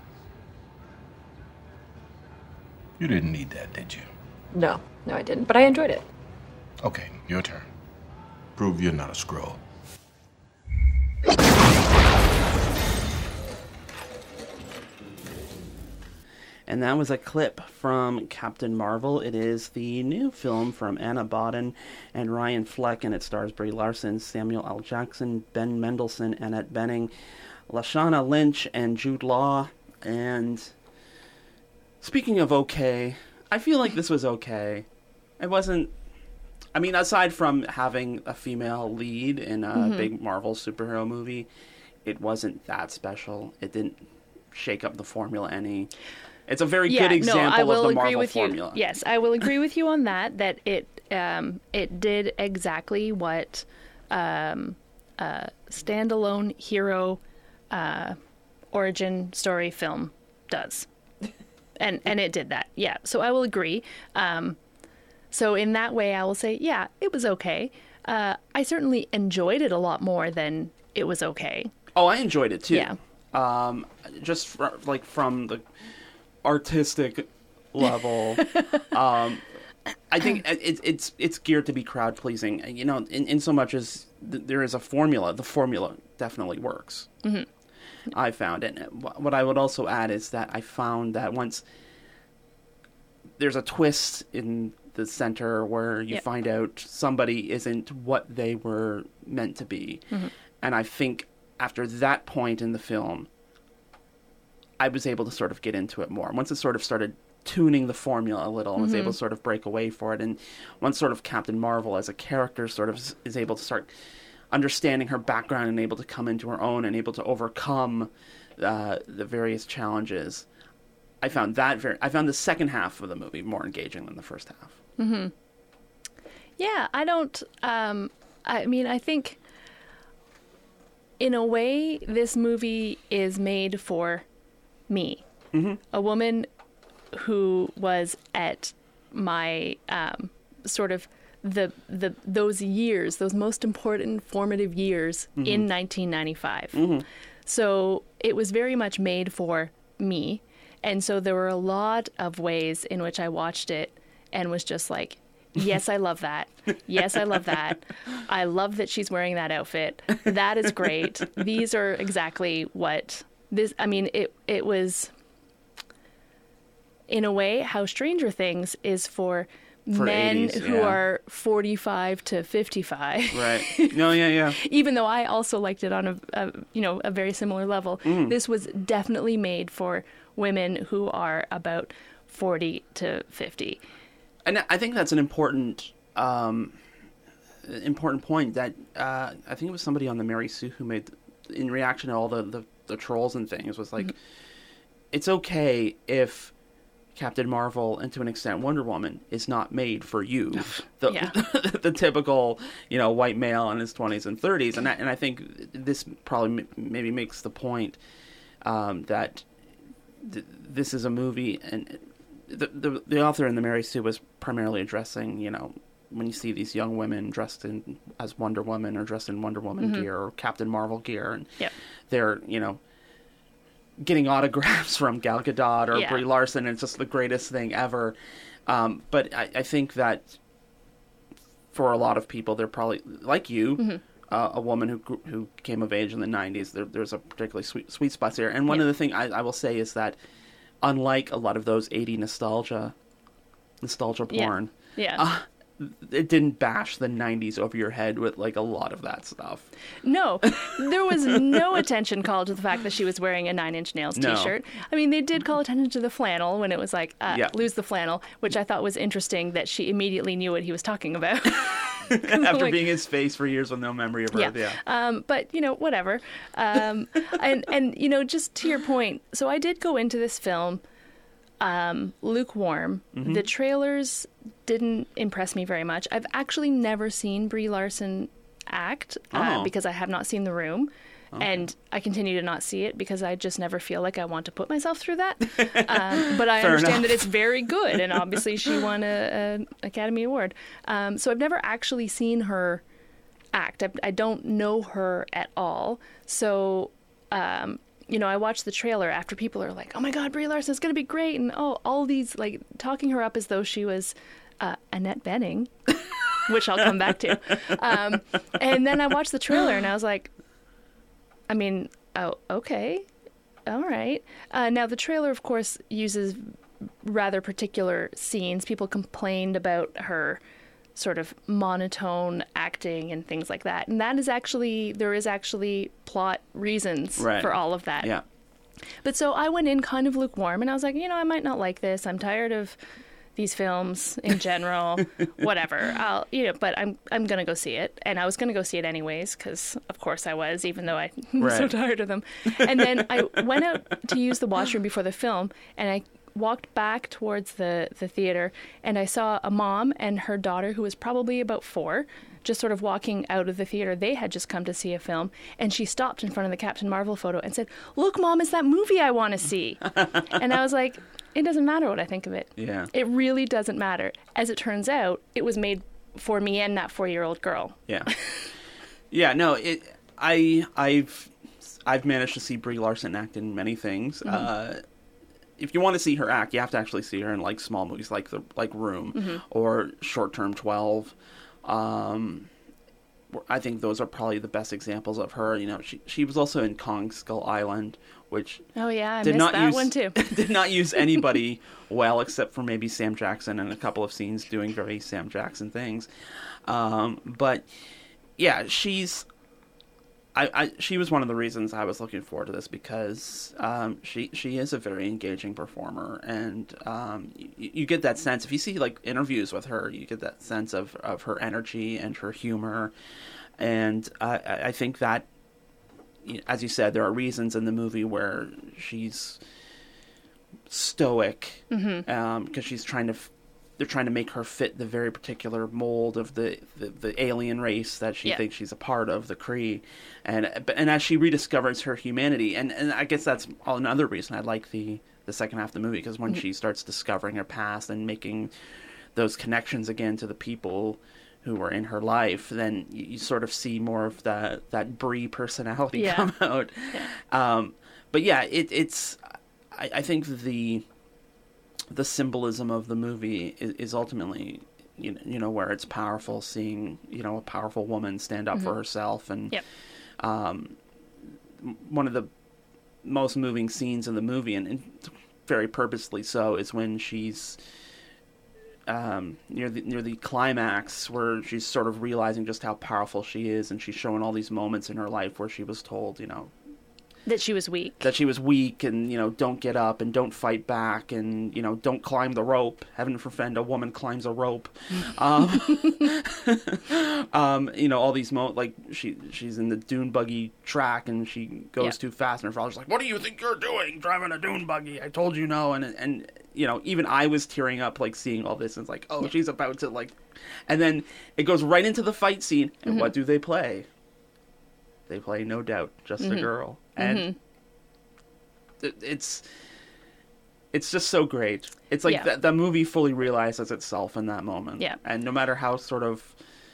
You didn't need that, did you? No. No, I didn't. But I enjoyed it. Okay, your turn. Prove you're not a scroll. And that was a clip from Captain Marvel. It is the new film from Anna Boden and Ryan Fleck, and it stars Brie Larson, Samuel L. Jackson, Ben Mendelsohn, Annette Bening, Lashana Lynch, and Jude Law. And speaking of okay, I feel like this was okay. It wasn't... I mean, aside from having a female lead in a mm-hmm. big Marvel superhero movie, it wasn't that special. It didn't shake up the formula any... It's a very yeah, good example no, I will of the agree Marvel with formula. You. Yes, I will agree with you on that, that it um, it did exactly what um, a standalone hero uh, origin story film does. And and it did that, yeah. So I will agree. Um, so in that way, I will say, yeah, it was okay. Uh, I certainly enjoyed it a lot more than it was okay. Oh, I enjoyed it, too. Yeah. Um, just, fr- like, from the... artistic level, um, I think it, it's it's geared to be crowd pleasing. You know, in, in so much as th- there is a formula, the formula definitely works. Mm-hmm. I found it. What I would also add is that I found that once there's a twist in the center where you yep. find out somebody isn't what they were meant to be, mm-hmm. and I think after that point in the film, I was able to sort of get into it more. Once it sort of started tuning the formula a little, I was mm-hmm. able to sort of break away for it. And once sort of Captain Marvel as a character sort of is able to start understanding her background and able to come into her own and able to overcome uh, the various challenges, I found that very, I found the second half of the movie more engaging than the first half. Mm-hmm. Yeah, I don't, um, I mean, I think in a way, this movie is made for me, mm-hmm. a woman who was at my um, sort of the the those years, those most important formative years mm-hmm. in nineteen ninety-five. Mm-hmm. So it was very much made for me. And so there were a lot of ways in which I watched it and was just like, yes, I love that. Yes, I love that. I love that she's wearing that outfit. That is great. These are exactly what this, I mean, it, it was, in a way, how Stranger Things is for, for men eighties, who yeah. are forty-five to fifty-five. Right. No, yeah, yeah. Even though I also liked it on a, a you know, a very similar level. Mm. This was definitely made for women who are about forty to fifty. And I think that's an important um, important point that uh, I think it was somebody on the Mary Sue who made, in reaction to all the, the, the trolls and things, was like, mm-hmm. it's okay if Captain Marvel, and to an extent Wonder Woman, is not made for you, the, yeah. the, the typical, you know, white male in his twenties and thirties. And I, and I think this probably m- maybe makes the point um, that th- this is a movie, and the, the the author in the Mary Sue was primarily addressing, you know, when you see these young women dressed in as Wonder Woman or dressed in Wonder Woman mm-hmm. gear or Captain Marvel gear, and yep. they're, you know, getting autographs from Gal Gadot or yeah. Brie Larson, and it's just the greatest thing ever. Um, but I, I think that for a lot of people, they're probably, like you, mm-hmm. uh, a woman who grew, who came of age in the nineties, there, there's a particularly sweet, sweet spot here. And one yeah. of the things I, I will say is that, unlike a lot of those eighties nostalgia, nostalgia porn, yeah. yeah. Uh, it didn't bash the nineties over your head with, like, a lot of that stuff. No, there was no attention called to the fact that she was wearing a Nine Inch Nails no. t-shirt. I mean, they did call attention to the flannel when it was like, uh, yeah. lose the flannel, which I thought was interesting that she immediately knew what he was talking about. After like, being his face for years with no memory of her. Yeah. yeah. Um, but, you know, whatever. Um, and, and, you know, just to your point, so I did go into this film um, lukewarm. Mm-hmm. The trailers didn't impress me very much. I've actually never seen Brie Larson act uh, oh. because I have not seen The Room. Okay. And I continue to not see it because I just never feel like I want to put myself through that. Um, but I Fair understand enough. that it's very good, and obviously she won an Academy Award. Um, so I've never actually seen her act. I, I don't know her at all. So, um, you know, I watched the trailer after people are like, oh my God, Brie Larson is going to be great. And oh, all these, like, talking her up as though she was uh, Annette Bening, which I'll come back to. Um, and then I watched the trailer and I was like, I mean, oh, okay, all right. Uh, now, the trailer, of course, uses rather particular scenes. People complained about her sort of monotone acting and things like that. And that is actually, there is actually plot reasons right. for all of that. Yeah. But so I went in kind of lukewarm, and I was like, you know, I might not like this. I'm tired of these films in general, whatever. I'll, you know, but I'm I'm gonna go see it, and I was gonna go see it anyways because, of course, I was, even though I was right. so tired of them. And then I went out to use the washroom before the film, and I walked back towards the the theater, and I saw a mom and her daughter, who was probably about four, just sort of walking out of the theater. They had just come to see a film, and she stopped in front of the Captain Marvel photo and said, "Look, Mom, it's that movie I want to see." And I was like, it doesn't matter what I think of it. Yeah. It really doesn't matter. As it turns out, it was made for me and that four-year-old girl. Yeah. Yeah, no, it I I've I've managed to see Brie Larson act in many things. Mm-hmm. Uh if you want to see her act, you have to actually see her in, like, small movies like the like Room mm-hmm. or Short Term twelve. Um I think those are probably the best examples of her. You know, she she was also in Kong Skull Island, which oh yeah, I did missed not that use, one too. did not use anybody well, except for maybe Sam Jackson and a couple of scenes doing very Sam Jackson things. Um, but yeah, she's. I, I she was one of the reasons I was looking forward to this because um, she she is a very engaging performer, and um, you, you get that sense if you see, like, interviews with her, you get that sense of, of her energy and her humor, and I, I think that, as you said, there are reasons in the movie where she's stoic because mm-hmm. um, she's trying to f- they're trying to make her fit the very particular mold of the, the, the alien race that she Yeah. thinks she's a part of, the Kree. And and as she rediscovers her humanity, and, and I guess that's another reason I like the, the second half of the movie, because when mm-hmm. she starts discovering her past and making those connections again to the people who were in her life, then you, you sort of see more of that, that Brie personality Yeah. come out. Yeah. Um, but yeah, it, it's, I, I think the... the symbolism of the movie is, is ultimately, you know, you know, where it's powerful, seeing, you know, a powerful woman stand up mm-hmm. for herself. And yep. um, one of the most moving scenes in the movie, and, and very purposely so, is when she's um, near the near the climax, where she's sort of realizing just how powerful she is, and she's showing all these moments in her life where she was told, you know, that she was weak. That she was weak, and, you know, don't get up and don't fight back, and, you know, don't climb the rope. Heaven forfend a woman climbs a rope. um, um, you know, all these mo like she she's in the dune buggy track, and she goes yeah. too fast, and her father's like, "What do you think you're doing, driving a dune buggy? I told you no." And and you know, even I was tearing up, like, seeing all this, and it's like, oh, yeah. she's about to, like, and then it goes right into the fight scene, and mm-hmm. what do they play? They play No Doubt, Just mm-hmm. a Girl. And mm-hmm. it, it's it's just so great. It's like yeah. that the movie fully realizes itself in that moment. Yeah. And no matter how sort of...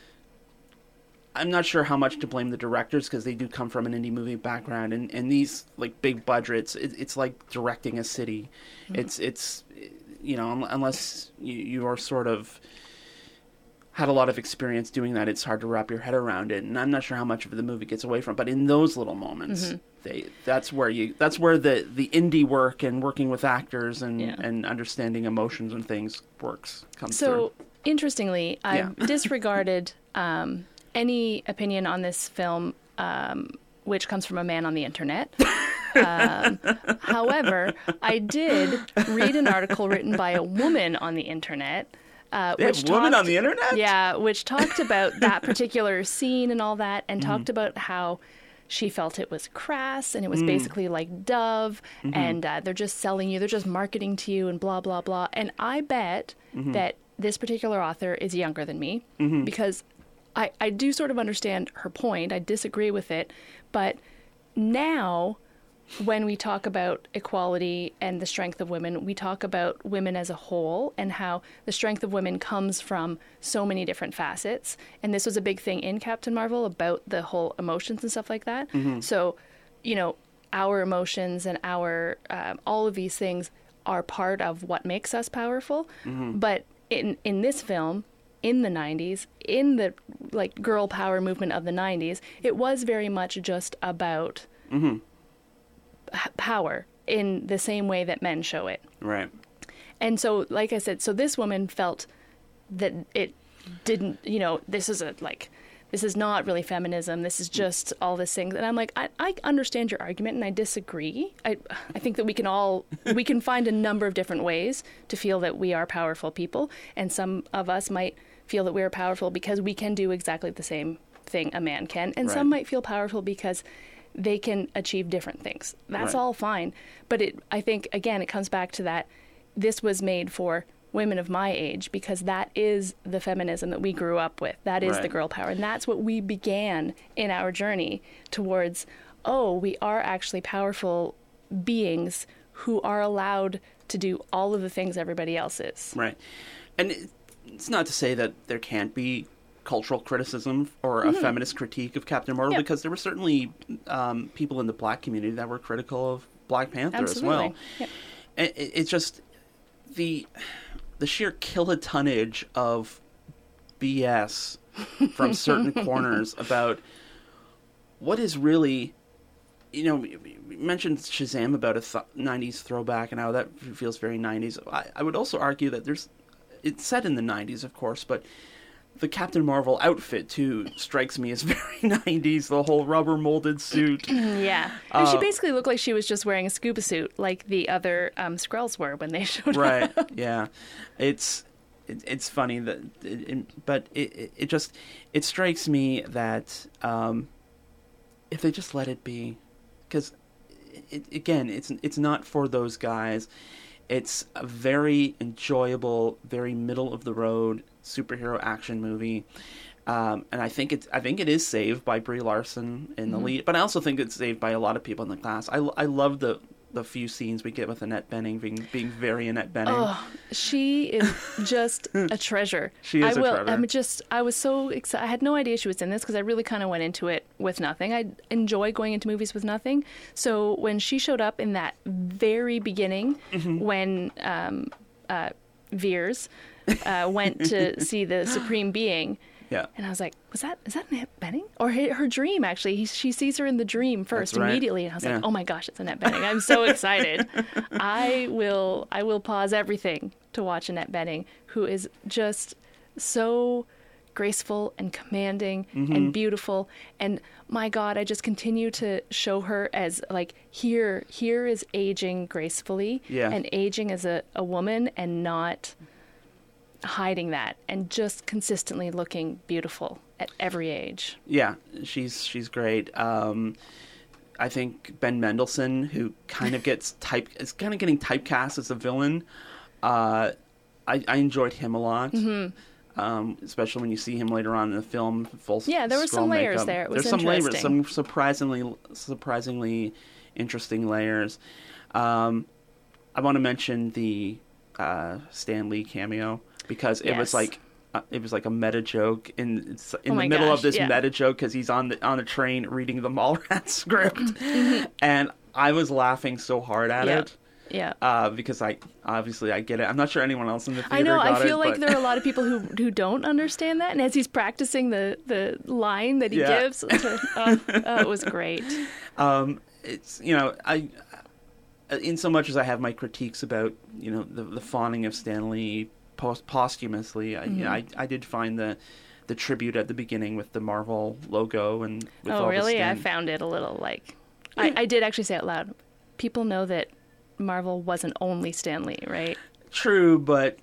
I'm not sure how much to blame the directors, because they do come from an indie movie background. And, and these, like, big budgets, it, it's like directing a city. Mm-hmm. It's, it's you know, unless you, you are sort of... had a lot of experience doing that, it's hard to wrap your head around it, and I'm not sure how much of the movie gets away from it. But in those little moments, mm-hmm. they that's where you that's where the, the indie work and working with actors and, yeah. and understanding emotions and things works comes so, through. So interestingly, I've yeah. disregarded um, any opinion on this film, um, which comes from a man on the internet. um, however, I did read an article written by a woman on the internet. Uh, they which have women talked, on the internet? Yeah, which talked about that particular scene and all that, and mm-hmm. talked about how she felt it was crass, and it was mm. basically like Dove, mm-hmm. and uh, they're just selling you, they're just marketing to you, and blah, blah, blah. And I bet mm-hmm. that this particular author is younger than me, mm-hmm. because I, I do sort of understand her point. I disagree with it, but now... when we talk about equality and the strength of women, we talk about women as a whole and how the strength of women comes from so many different facets. And this was a big thing in Captain Marvel about the whole emotions and stuff like that. Mm-hmm. So, you know, our emotions and our um, all of these things are part of what makes us powerful. Mm-hmm. But in in this film, in the nineties, in the like girl power movement of the nineties, it was very much just about... Mm-hmm. power in the same way that men show it. Right. And so, like I said, so this woman felt that it didn't, you know, this is a, like, this is not really feminism. This is just all these things. And I'm like, I, I understand your argument and I disagree. I, I think that we can all, we can find a number of different ways to feel that we are powerful people. And some of us might feel that we are powerful because we can do exactly the same thing a man can. And right. some might feel powerful because they can achieve different things. That's right. all fine. But it, I think, again, it comes back to that this was made for women of my age, because that is the feminism that we grew up with. That is right. the girl power. And that's what we began in our journey towards, oh, we are actually powerful beings who are allowed to do all of the things everybody else is. Right. And it's not to say that there can't be cultural criticism or a mm-hmm. feminist critique of Captain Marvel, yeah. because there were certainly um, people in the black community that were critical of Black Panther Absolutely. as well. Yeah. It, it's just the the sheer kilotonnage of B S from certain corners about what is really, you know, we mentioned Shazam about a th- nineties throwback and how that feels very nineties. I, I would also argue that there's, it's set in the nineties, of course, but the Captain Marvel outfit, too, strikes me as very nineties, the whole rubber molded suit. Yeah. And uh, she basically looked like she was just wearing a scuba suit like the other um, Skrulls were when they showed right. up. Right, yeah. It's it, it's funny, that, it, it, but it, it just, it strikes me that um, if they just let it be, because, it, again, it's it's not for those guys. It's a very enjoyable, very middle of the road superhero action movie. Um, and I think it's I think it is saved by Brie Larson in the mm-hmm. lead, but I also think it's saved by a lot of people in the cast. I, I love the the few scenes we get with Annette Bening being being very Annette Bening. Oh, she is just a treasure. She is I a will, treasure. I'm just I was so excited. I had no idea she was in this because I really kind of went into it with nothing. I enjoy going into movies with nothing. So when she showed up in that very beginning, mm-hmm. when um, uh, Veers uh, went to see the Supreme Being. Yeah. And I was like, was that, is that Annette Bening? Or her, her dream, actually. He, she sees her in the dream first, That's right. immediately. And I was yeah. like, oh my gosh, it's Annette Bening. I'm so excited. I will I will pause everything to watch Annette Bening, who is just so graceful and commanding mm-hmm. and beautiful. And my God, I just continue to show her as like, here, here is aging gracefully yeah. and aging as a, a woman and not hiding that and just consistently looking beautiful at every age. Yeah, she's she's great. Um, I think Ben Mendelsohn, who kind of gets type, is kind of getting typecast as a villain. Uh, I, I enjoyed him a lot, mm-hmm. um, especially when you see him later on in the film. Full yeah, there were some layers makeup. there. It was There's some layers, interesting. some surprisingly surprisingly interesting layers. Um, I want to mention the uh, Stan Lee cameo. Because it yes. was like uh, it was like a meta joke in in oh the my middle gosh, of this yeah. meta joke because he's on the on a train reading the Mallrats script, mm-hmm. and I was laughing so hard at yeah. it. Yeah. Uh, because I obviously I get it. I'm not sure anyone else in the theater I know. got I feel it, like but... there are a lot of people who who don't understand that, and as he's practicing the the line that he yeah. gives, to, oh, oh, it was great. Um, it's you know I. In so much as I have my critiques about you know the the fawning of Stan Lee post- posthumously, I, mm-hmm. you know, I I did find the the tribute at the beginning with the Marvel logo and with oh all really? the I Stan... found it a little like yeah. I, I did actually say it loud. People know that Marvel wasn't only Stan Lee, right? True, but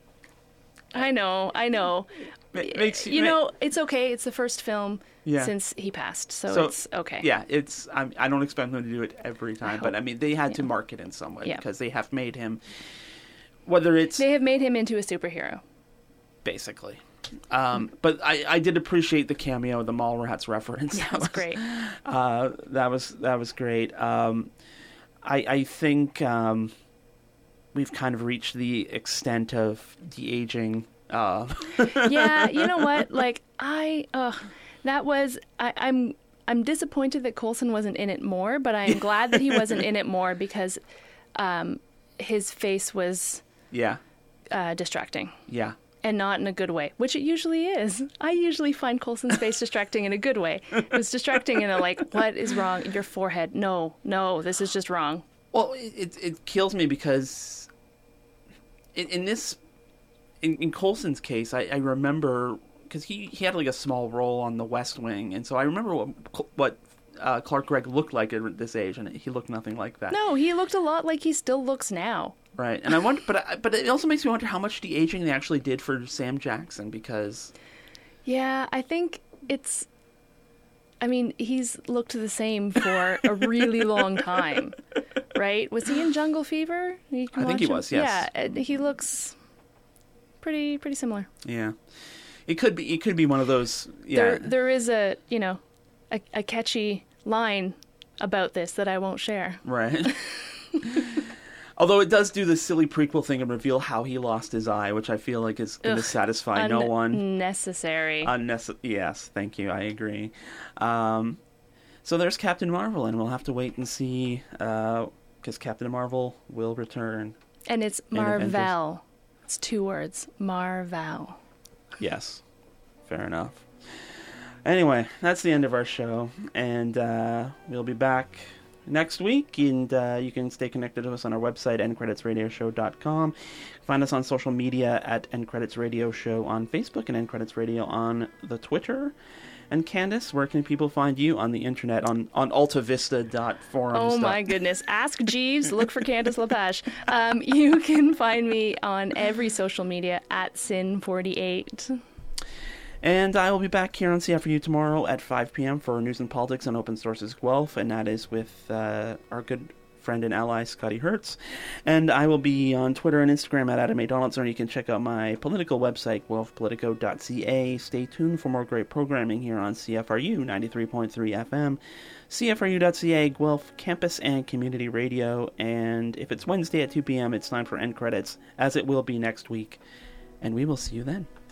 I know, I know. It makes you, you know, it's okay. It's the first film yeah. since he passed, so, so it's okay. Yeah, it's. I'm, I don't expect them to do it every time, I but I mean, they had yeah. to market in some way yeah. because they have made him. Whether it's they have made him into a superhero, basically. Um, but I, I did appreciate the cameo, the Mallrats reference. Yeah, that was great. Uh, that was that was great. Um, I I think um, we've kind of reached the extent of de-aging. Uh. Yeah, you know what? Like I, uh, that was I, I'm I'm disappointed that Coulson wasn't in it more, but I'm glad that he wasn't in it more because um, his face was yeah uh, distracting. Yeah. And not in a good way, which it usually is. I usually find Coulson's face distracting in a good way. It was distracting in a like, what is wrong? Your forehead. No, no, this is just wrong. Well, it it kills me because in, in this, in, in Coulson's case, I, I remember, because he, he had like a small role on The West Wing, and so I remember what, what uh, Clark Gregg looked like at this age, and he looked nothing like that. No, he looked a lot like he still looks now. Right, and I wonder, but I, but it also makes me wonder how much de-aging they actually did for Sam Jackson, because yeah, I think it's. I mean, he's looked the same for a really long time, right? Was he in Jungle Fever? You can I think watch he him. was. Yes. Yeah, he looks pretty pretty similar. Yeah, it could be. It could be one of those. Yeah, there there is a you know, a, a catchy line about this that I won't share. Right. Although it does do the silly prequel thing and reveal how he lost his eye, which I feel like is going to satisfy un- no one. Unnecessary. Unnecessary. Yes, thank you. I agree. Um, so there's Captain Marvel, and we'll have to wait and see, because uh, Captain Marvel will return. And it's Marvel. It's two words. Marvel. Yes. Fair enough. Anyway, that's the end of our show, and uh, we'll be back next week, and uh, you can stay connected to us on our website, end credits radio show dot com. Find us on social media at End Credits Radio Show on Facebook and End Credits Radio on the Twitter. And Candace, where can people find you on the internet, on, on altavista dot forums? Oh my goodness. Ask Jeeves, look for Candace LaPage. Um, you can find me on every social media at Sin forty-eight. And I will be back here on C F R U tomorrow at five p.m. for News and Politics on Open Sources Guelph, and that is with uh, our good friend and ally, Scotty Hertz. And I will be on Twitter and Instagram at Adam A. Donaldson. You can check out my political website, guelph politico dot c a. Stay tuned for more great programming here on C F R U ninety-three point three F M. C F R U dot C A, Guelph Campus and Community Radio. And if it's Wednesday at two p.m., it's time for end credits, as it will be next week. And we will see you then.